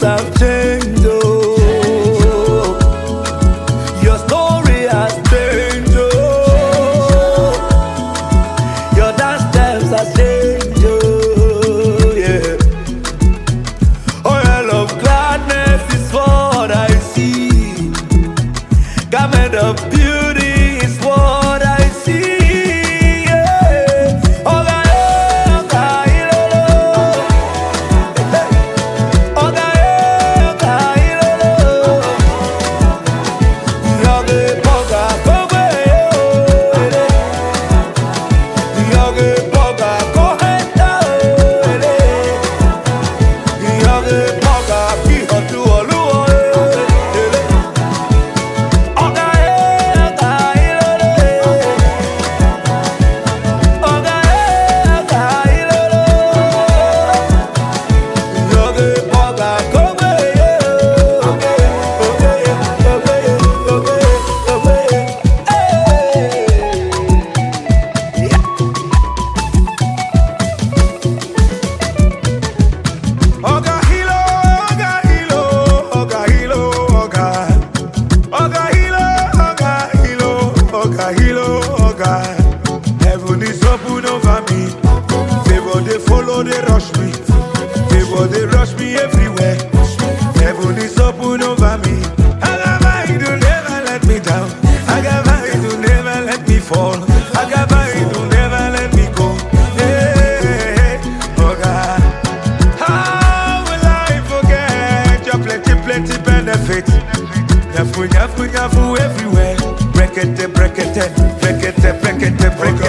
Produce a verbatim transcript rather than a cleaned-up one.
have changed, oh. Your story has changed, oh. Your dance steps have changed, oh, yeah. Oil of gladness is what I see. Garment of beauty is what I see. Heaven is open over me. Favor they follow, they rush me. Favor they rush me everywhere. Heaven is open over me. I got mine to never let me down. I got mine to never let me fall. I got mine to never let me go. Hey, hey, oh God, how will I forget your plenty, plenty benefits? Nyafu, nyafu, nyafu everywhere. Break it, break it, break it, break it, break it.